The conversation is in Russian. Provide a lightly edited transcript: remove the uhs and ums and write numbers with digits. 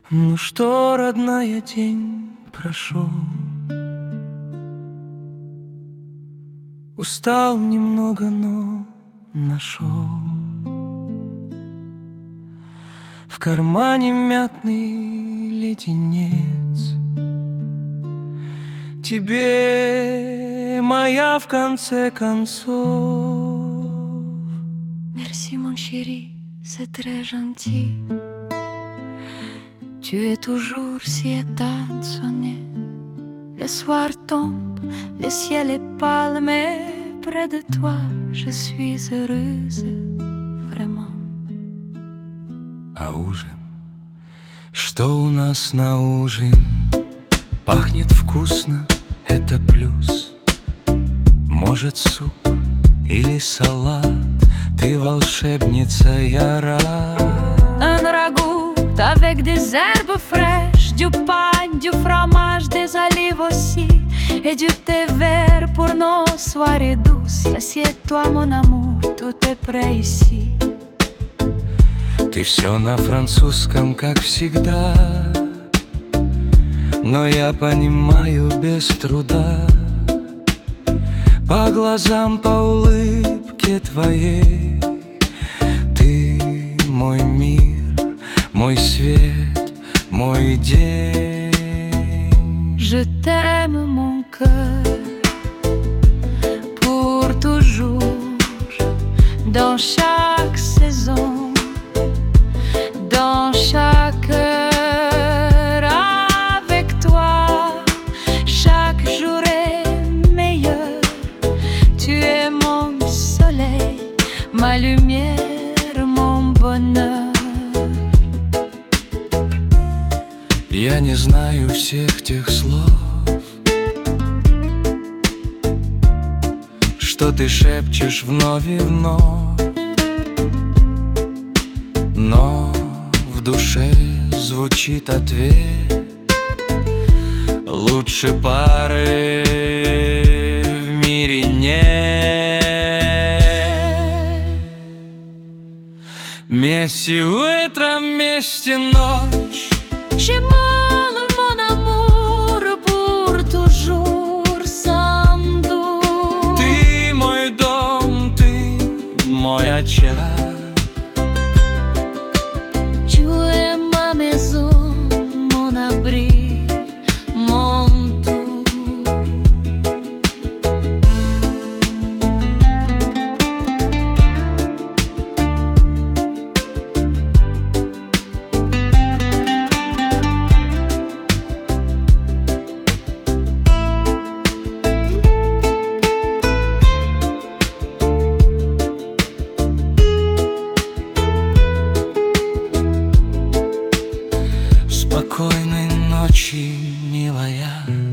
Ну что, родная, день прошел, устал немного, но нашел. В кармане мятный леденец, тебе моя в конце концов. Merci mon chéri, c'est très gentil. Tu es toujours si étonné. Le soir tombe, le ciel est pâle, mais près de toi, je suis heureuse, vraiment. А ужин? Что у нас на ужин? Пахнет вкусно, это плюс. Может, суп или салат? Ты волшебница, я рад. Un ragoût avec des herbes fraîches, du pain, du fromage, des olives aussi, et du thé vert pour nos soirées douces. Assieds-toi, mon amour, tout est prêt ici. Ты все на французском, как всегда, но я понимаю без труда. По глазам, по улыбке твоей, ты мой мир, мой свет, мой день. Je t'aime, mon cœur, pour toujours, dans chaque saison, dans chaque heure avec toi. Chaque jour est meilleur. Tu es mon soleil, ma lumière, mon bonheur. Я не знаю всех тех слов, что ты шепчешь вновь и вновь, но в душе звучит ответ: лучше пары в мире нет. Вместе утро, вместе ночь. J'ai mon amour pour toujours, sans doute. Ты мой дом, ты мой очаг. Tu es ma maison, mon abri, mon tout. Спокойной ночи, милая.